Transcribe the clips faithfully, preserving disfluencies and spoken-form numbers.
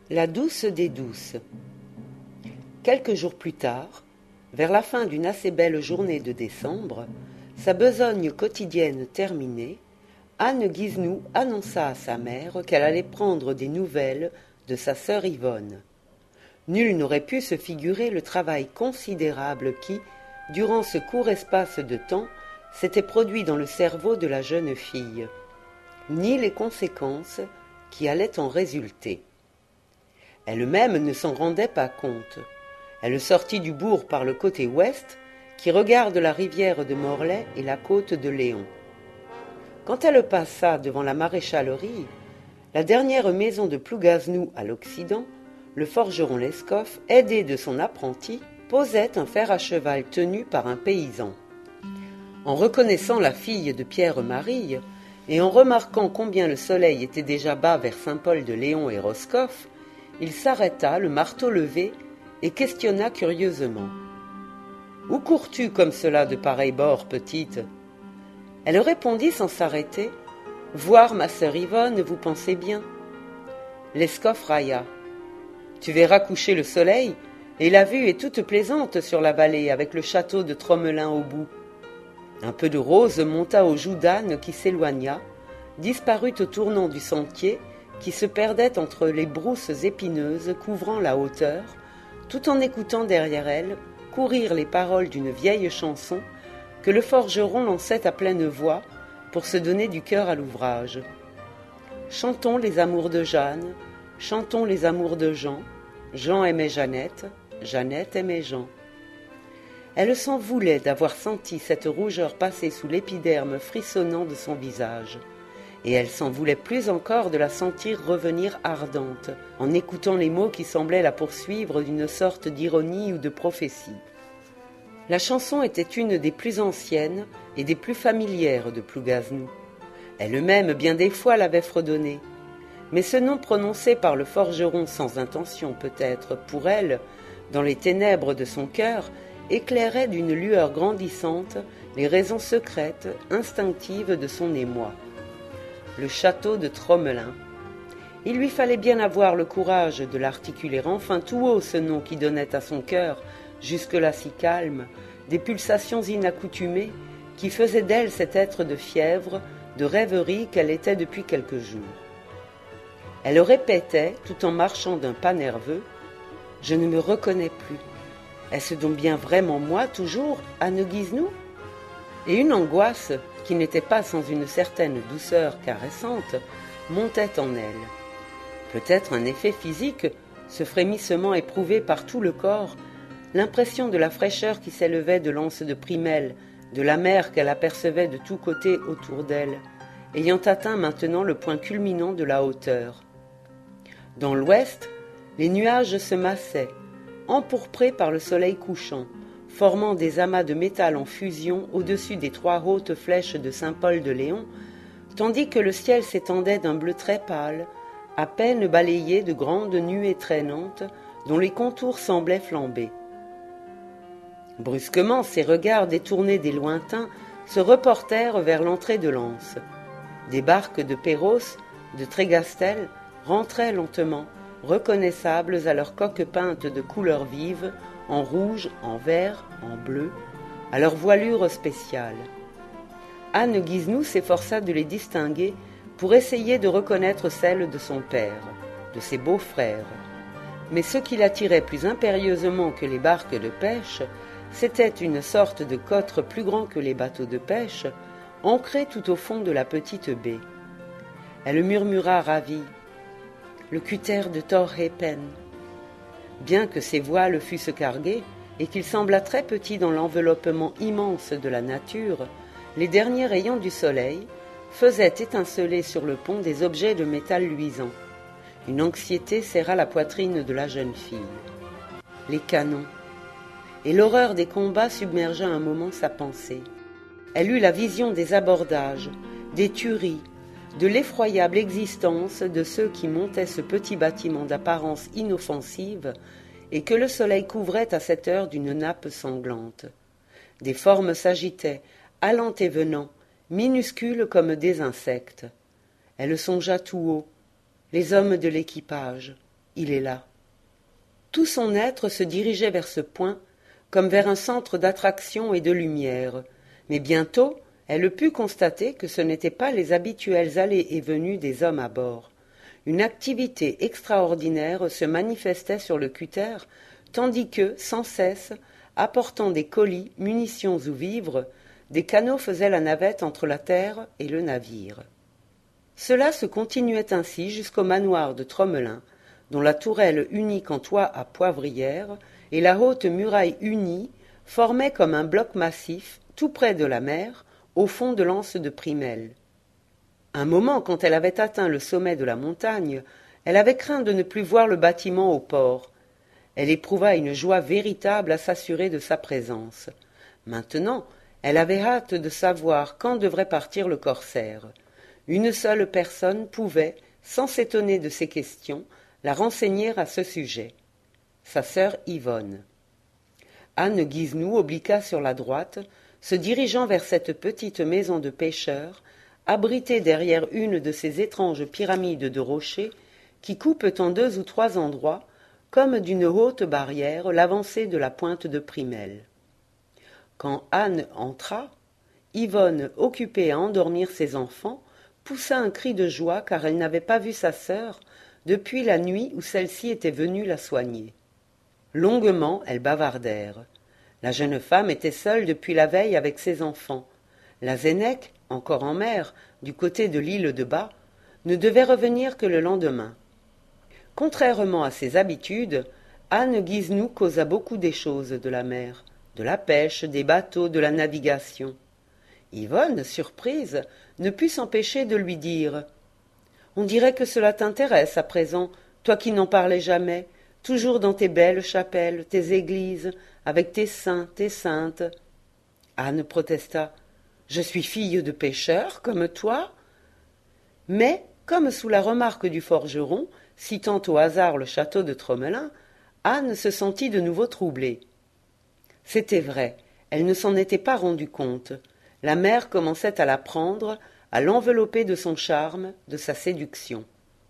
La douce des douces. Quelques jours plus tard, vers la fin d'une assez belle journée de décembre, sa besogne quotidienne terminée, Anne Guiznou annonça à sa mère qu'elle allait prendre des nouvelles de sa sœur Yvonne. Nul n'aurait pu se figurer le travail considérable qui, durant ce court espace de temps, s'était produit dans le cerveau de la jeune fille, ni les conséquences qui allaient en résulter. Elle-même ne s'en rendait pas compte. Elle sortit du bourg par le côté ouest, qui regarde la rivière de Morlaix et la côte de Léon. Quand elle passa devant la maréchalerie, la dernière maison de Plougaznou à l'Occident, le forgeron Lescoff, aidé de son apprenti, posait un fer à cheval tenu par un paysan. En reconnaissant la fille de Pierre-Marie, et en remarquant combien le soleil était déjà bas vers Saint-Paul-de-Léon et Roscoff, il s'arrêta, le marteau levé, et questionna curieusement. « Où cours-tu comme cela de pareil bord, petite ?» Elle répondit sans s'arrêter. « Voir ma sœur Yvonne, vous pensez bien ?» Lescoff railla. « Tu verras coucher le soleil, et la vue est toute plaisante sur la vallée, avec le château de Tromelin au bout. » Un peu de rose monta aux joues d'Anne qui s'éloigna, disparut au tournant du sentier, qui se perdait entre les brousses épineuses couvrant la hauteur, tout en écoutant derrière elle courir les paroles d'une vieille chanson que le forgeron lançait à pleine voix pour se donner du cœur à l'ouvrage. Chantons les amours de Jeanne, chantons les amours de Jean, Jean aimait Jeannette, Jeannette aimait Jean. Elle s'en voulait d'avoir senti cette rougeur passer sous l'épiderme frissonnant de son visage. Et elle s'en voulait plus encore de la sentir revenir ardente, en écoutant les mots qui semblaient la poursuivre d'une sorte d'ironie ou de prophétie. La chanson était une des plus anciennes et des plus familières de Plougaznou. Elle-même, bien des fois, l'avait fredonnée. Mais ce nom prononcé par le forgeron sans intention peut-être pour elle, dans les ténèbres de son cœur, éclairait d'une lueur grandissante les raisons secrètes, instinctives de son émoi. Le château de Tromelin. Il lui fallait bien avoir le courage de l'articuler enfin tout haut, ce nom qui donnait à son cœur, jusque-là si calme, des pulsations inaccoutumées qui faisaient d'elle cet être de fièvre, de rêverie qu'elle était depuis quelques jours. Elle répétait, tout en marchant d'un pas nerveux, « Je ne me reconnais plus. Est-ce donc bien vraiment moi, toujours, Anne Guiznou ?» Et une angoisse, qui n'était pas sans une certaine douceur caressante, montait en elle. Peut-être un effet physique, ce frémissement éprouvé par tout le corps, l'impression de la fraîcheur qui s'élevait de l'anse de Primel, de la mer qu'elle apercevait de tous côtés autour d'elle, ayant atteint maintenant le point culminant de la hauteur. Dans l'ouest, les nuages se massaient, empourprés par le soleil couchant, formant des amas de métal en fusion au-dessus des trois hautes flèches de Saint-Paul-de-Léon, tandis que le ciel s'étendait d'un bleu très pâle, à peine balayé de grandes nuées traînantes dont les contours semblaient flamber. Brusquement, ses regards détournés des lointains se reportèrent vers l'entrée de l'anse. Des barques de Perros, de Trégastel, rentraient lentement, reconnaissables à leurs coques peintes de couleurs vives, en rouge, en vert, en bleu, à leur voilure spéciale. Anne Guiznou s'efforça de les distinguer pour essayer de reconnaître celles de son père, de ses beaux-frères. Mais ce qui l'attirait plus impérieusement que les barques de pêche, c'était une sorte de cotre plus grand que les bateaux de pêche, ancré tout au fond de la petite baie. Elle murmura ravie, « Le cutter de Torhepen ». Bien que ses voiles fussent cargués et qu'il semblât très petit dans l'enveloppement immense de la nature, les derniers rayons du soleil faisaient étinceler sur le pont des objets de métal luisant. Une anxiété serra la poitrine de la jeune fille. Les canons. Et l'horreur des combats submergea un moment sa pensée. Elle eut la vision des abordages, des tueries, de l'effroyable existence de ceux qui montaient ce petit bâtiment d'apparence inoffensive et que le soleil couvrait à cette heure d'une nappe sanglante. Des formes s'agitaient, allant et venant, minuscules comme des insectes. Elle songea tout haut, les hommes de l'équipage, il est là. Tout son être se dirigeait vers ce point, comme vers un centre d'attraction et de lumière, mais bientôt elle put constater que ce n'étaient pas les habituelles allées et venues des hommes à bord. Une activité extraordinaire se manifestait sur le cutter, tandis que, sans cesse, apportant des colis, munitions ou vivres, des canots faisaient la navette entre la terre et le navire. Cela se continuait ainsi jusqu'au manoir de Tromelin, dont la tourelle unique en toit à poivrière et la haute muraille unie formaient comme un bloc massif, tout près de la mer, au fond de l'anse de Primel. Un moment, quand elle avait atteint le sommet de la montagne, elle avait craint de ne plus voir le bâtiment au port. Elle éprouva une joie véritable à s'assurer de sa présence. Maintenant, elle avait hâte de savoir quand devrait partir le corsaire. Une seule personne pouvait, sans s'étonner de ses questions, la renseigner à ce sujet. Sa sœur Yvonne. Anne Guisenou obliqua sur la droite, se dirigeant vers cette petite maison de pêcheurs, abritée derrière une de ces étranges pyramides de rochers qui coupent en deux ou trois endroits, comme d'une haute barrière, l'avancée de la pointe de Primel. Quand Anne entra, Yvonne, occupée à endormir ses enfants, poussa un cri de joie car elle n'avait pas vu sa sœur depuis la nuit où celle-ci était venue la soigner. Longuement, elles bavardèrent. La jeune femme était seule depuis la veille avec ses enfants. La Zénèque, encore en mer, du côté de l'île de Bas, ne devait revenir que le lendemain. Contrairement à ses habitudes, Anne Guisenou causa beaucoup des choses de la mer, de la pêche, des bateaux, de la navigation. Yvonne, surprise, ne put s'empêcher de lui dire « On dirait que cela t'intéresse à présent, toi qui n'en parlais jamais, toujours dans tes belles chapelles, tes églises, avec tes saints, tes saintes. » Anne protesta « Je suis fille de pêcheur, comme toi. » Mais, comme sous la remarque du forgeron, citant au hasard le château de Tromelin, Anne se sentit de nouveau troublée. C'était vrai, elle ne s'en était pas rendue compte. La mer commençait à la prendre, à l'envelopper de son charme, de sa séduction.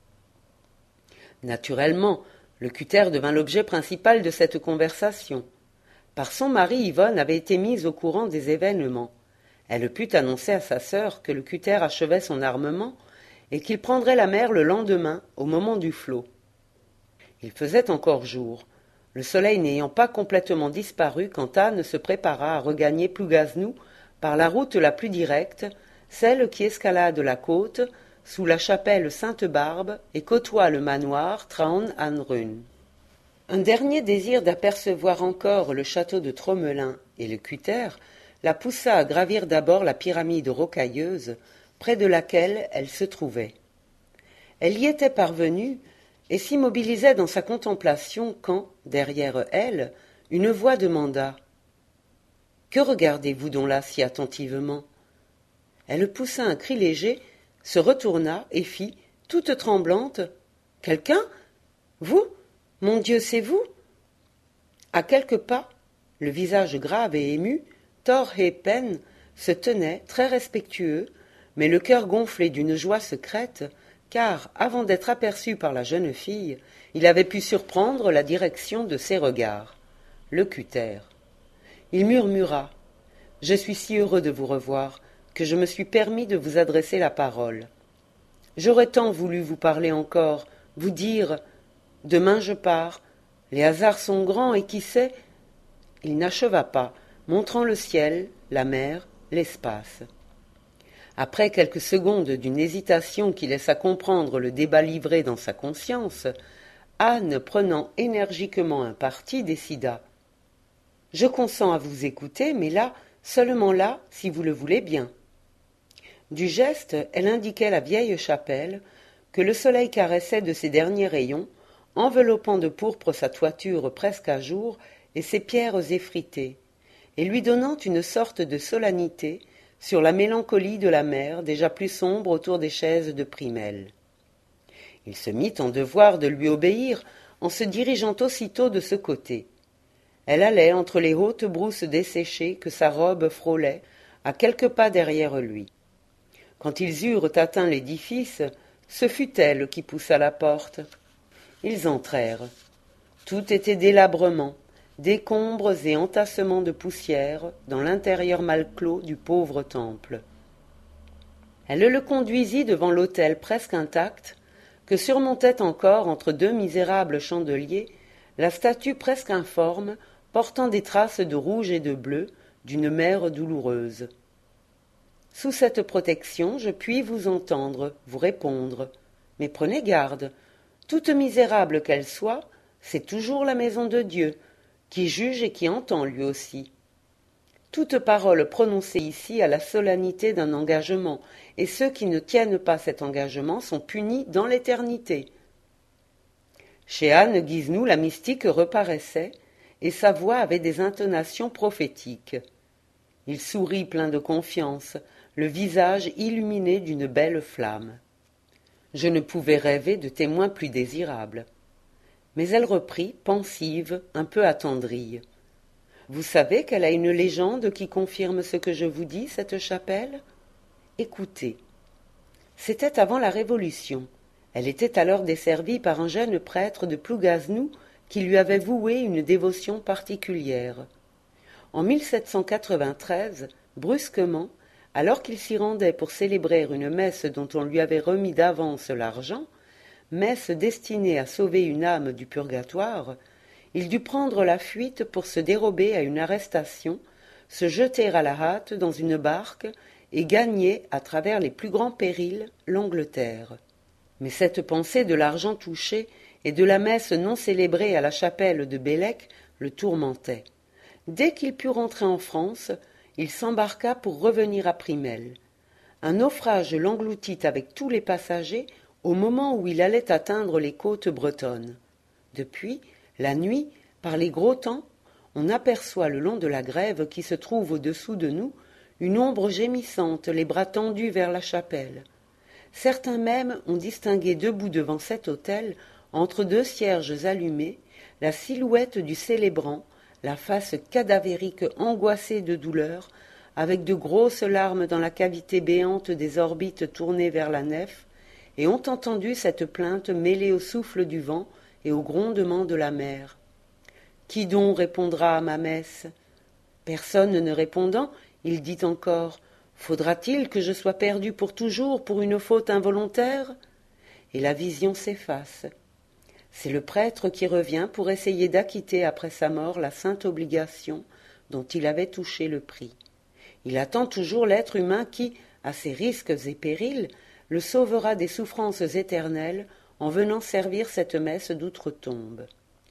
Naturellement, le cutter devint l'objet principal de cette conversation. Par son mari, Yvonne avait été mise au courant des événements. Elle put annoncer à sa sœur que le cutter achevait son armement et qu'il prendrait la mer le lendemain, au moment du flot. Il faisait encore jour, le soleil n'ayant pas complètement disparu quand Anne se prépara à regagner Plougaznou par la route la plus directe, celle qui escalade la côte, sous la chapelle Sainte-Barbe et côtoie le manoir Traun an Run. Un dernier désir d'apercevoir encore le château de Tromelin et le cutter la poussa à gravir d'abord la pyramide rocailleuse près de laquelle elle se trouvait. Elle y était parvenue et s'immobilisait dans sa contemplation quand, derrière elle, une voix demanda « Que regardez-vous donc là si attentivement ?» Elle poussa un cri léger, se retourna et fit, toute tremblante « Quelqu'un ? Vous ? Mon Dieu, c'est vous ?» À quelques pas, le visage grave et ému, Thor Pen se tenait, très respectueux, mais le cœur gonflé d'une joie secrète, car, avant d'être aperçu par la jeune fille, il avait pu surprendre la direction de ses regards. Le cutter. Il murmura « Je suis si heureux de vous revoir que je me suis permis de vous adresser la parole. J'aurais tant voulu vous parler encore, vous dire « Demain je pars, les hasards sont grands et qui sait ?» Il n'acheva pas, montrant le ciel, la mer, l'espace. Après quelques secondes d'une hésitation qui laissa comprendre le débat livré dans sa conscience, Anne, prenant énergiquement un parti, décida « Je consens à vous écouter, mais là, seulement là, si vous le voulez bien. » Du geste, elle indiquait la vieille chapelle, que le soleil caressait de ses derniers rayons, enveloppant de pourpre sa toiture presque à jour et ses pierres effritées, et lui donnant une sorte de solennité sur la mélancolie de la mer déjà plus sombre autour des chaises de Primel. Il se mit en devoir de lui obéir en se dirigeant aussitôt de ce côté. Elle allait entre les hautes brousses desséchées que sa robe frôlait, à quelques pas derrière lui. Quand ils eurent atteint l'édifice, ce fut elle qui poussa la porte. Ils entrèrent. Tout était délabrement, décombres et entassements de poussière dans l'intérieur mal clos du pauvre temple. Elle le conduisit devant l'autel presque intact, que surmontait encore, entre deux misérables chandeliers, la statue presque informe, portant des traces de rouge et de bleu, d'une mère douloureuse. Sous cette protection, je puis vous entendre, vous répondre. Mais prenez garde, toute misérable qu'elle soit, c'est toujours la maison de Dieu, qui juge et qui entend lui aussi. Toute parole prononcée ici a la solennité d'un engagement, et ceux qui ne tiennent pas cet engagement sont punis dans l'éternité. Chez Anne Guiznou, la mystique reparaissait, et sa voix avait des intonations prophétiques. Il sourit plein de confiance, le visage illuminé d'une belle flamme. Je ne pouvais rêver de témoin plus désirable. Mais elle reprit, pensive, un peu attendrie. « Vous savez qu'elle a une légende qui confirme ce que je vous dis, cette chapelle ? Écoutez. C'était avant la Révolution. Elle était alors desservie par un jeune prêtre de Plougaznou qui lui avait voué une dévotion particulière. En mille sept cent quatre-vingt-treize, brusquement, alors qu'il s'y rendait pour célébrer une messe dont on lui avait remis d'avance l'argent, messe destinée à sauver une âme du purgatoire, il dut prendre la fuite pour se dérober à une arrestation, se jeter à la hâte dans une barque et gagner, à travers les plus grands périls, l'Angleterre. Mais cette pensée de l'argent touché et de la messe non célébrée à la chapelle de Bélec le tourmentait. Dès qu'il put rentrer en France, il s'embarqua pour revenir à Primel. Un naufrage l'engloutit avec tous les passagers au moment où il allait atteindre les côtes bretonnes. Depuis, la nuit, par les gros temps, on aperçoit le long de la grève qui se trouve au-dessous de nous une ombre gémissante, les bras tendus vers la chapelle. Certains même ont distingué debout devant cet autel, entre deux cierges allumés, la silhouette du célébrant, la face cadavérique angoissée de douleur, avec de grosses larmes dans la cavité béante des orbites tournées vers la nef, et ont entendu cette plainte mêlée au souffle du vent et au grondement de la mer. Qui donc répondra à ma messe ? Personne ne répondant, il dit encore « Faudra-t-il que je sois perdu pour toujours pour une faute involontaire ?» Et la vision s'efface. C'est le prêtre qui revient pour essayer d'acquitter après sa mort la sainte obligation dont il avait touché le prix. Il attend toujours l'être humain qui, à ses risques et périls, le sauvera des souffrances éternelles en venant servir cette messe d'outre-tombe.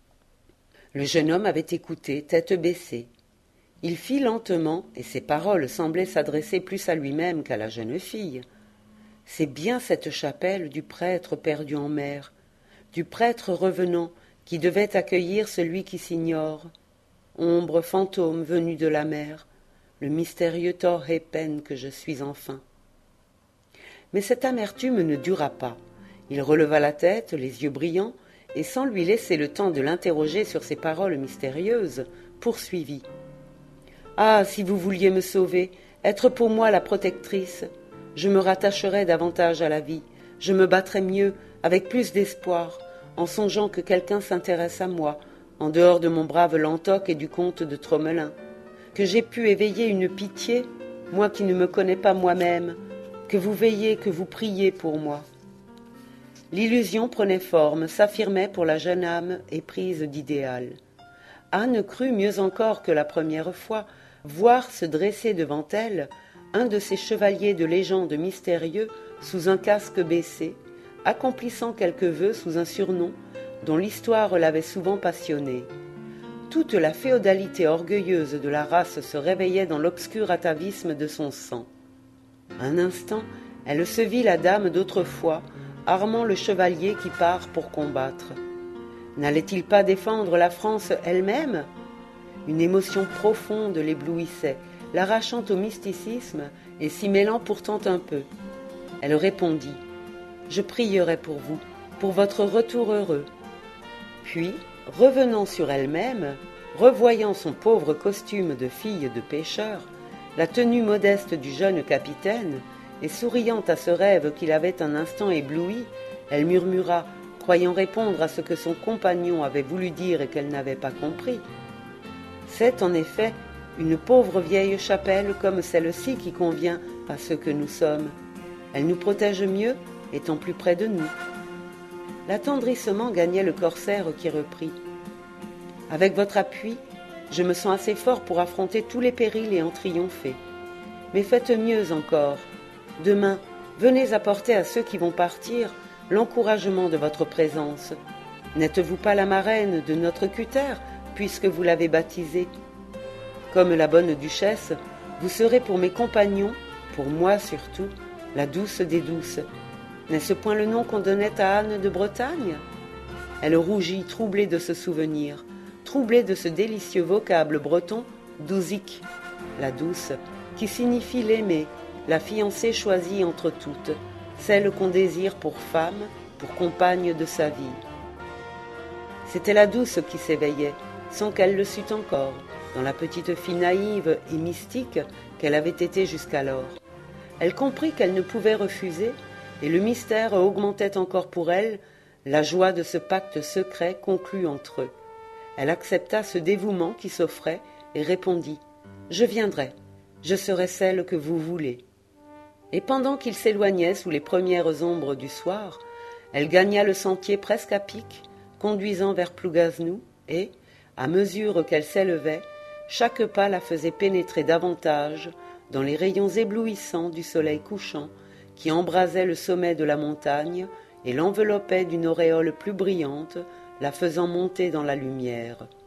Le jeune homme avait écouté, tête baissée. Il fit lentement, et ses paroles semblaient s'adresser plus à lui-même qu'à la jeune fille. C'est bien cette chapelle du prêtre perdu en mer, du prêtre revenant qui devait accueillir celui qui s'ignore. Ombre fantôme venue de la mer, le mystérieux tort et peine que je suis enfin. Mais cette amertume ne dura pas. Il releva la tête, les yeux brillants, et sans lui laisser le temps de l'interroger sur ces paroles mystérieuses, poursuivit. « Ah, si vous vouliez me sauver, être pour moi la protectrice, je me rattacherais davantage à la vie, je me battrais mieux, avec plus d'espoir, en songeant que quelqu'un s'intéresse à moi, en dehors de mon brave Lantoc et du comte de Tromelin, que j'ai pu éveiller une pitié, moi qui ne me connais pas moi-même, que vous veillez, que vous priez pour moi. » L'illusion prenait forme, s'affirmait pour la jeune âme éprise d'idéal. Anne crut mieux encore que la première fois voir se dresser devant elle un de ces chevaliers de légende mystérieux sous un casque baissé, accomplissant quelques vœux sous un surnom dont l'histoire l'avait souvent passionné. Toute la féodalité orgueilleuse de la race se réveillait dans l'obscur atavisme de son sang. Un instant, elle se vit la dame d'autrefois, armant le chevalier qui part pour combattre. N'allait-il pas défendre la France elle-même ? Une émotion profonde l'éblouissait, l'arrachant au mysticisme et s'y mêlant pourtant un peu. Elle répondit « Je prierai pour vous, pour votre retour heureux. » Puis, revenant sur elle-même, revoyant son pauvre costume de fille de pêcheur, la tenue modeste du jeune capitaine, et souriant à ce rêve qui l'avait un instant ébloui, elle murmura « croyant répondre à ce que son compagnon avait voulu dire et qu'elle n'avait pas compris. C'est en effet une pauvre vieille chapelle comme celle-ci qui convient à ce que nous sommes. Elle nous protège mieux, étant plus près de nous. » L'attendrissement gagnait le corsaire qui reprit. « Avec votre appui, je me sens assez fort pour affronter tous les périls et en triompher. Mais faites mieux encore. Demain, venez apporter à ceux qui vont partir l'encouragement de votre présence. N'êtes-vous pas la marraine de notre cutter, puisque vous l'avez baptisée? Comme la bonne duchesse, vous serez pour mes compagnons, pour moi surtout, la douce des douces. N'est-ce point le nom qu'on donnait à Anne de Bretagne ?» Elle rougit, troublée de ce souvenir, troublée de ce délicieux vocable breton douzic, la douce, qui signifie l'aimer, la fiancée choisie entre toutes, celle qu'on désire pour femme, pour compagne de sa vie. C'était la douce qui s'éveillait, sans qu'elle le sût encore, dans la petite fille naïve et mystique qu'elle avait été jusqu'alors. Elle comprit qu'elle ne pouvait refuser, et le mystère augmentait encore pour elle la joie de ce pacte secret conclu entre eux. Elle accepta ce dévouement qui s'offrait et répondit « Je viendrai, je serai celle que vous voulez. » Et pendant qu'il s'éloignait sous les premières ombres du soir, elle gagna le sentier presque à pic, conduisant vers Plougaznou, et, à mesure qu'elle s'élevait, chaque pas la faisait pénétrer davantage dans les rayons éblouissants du soleil couchant qui embrasait le sommet de la montagne et l'enveloppait d'une auréole plus brillante, la faisant monter dans la lumière.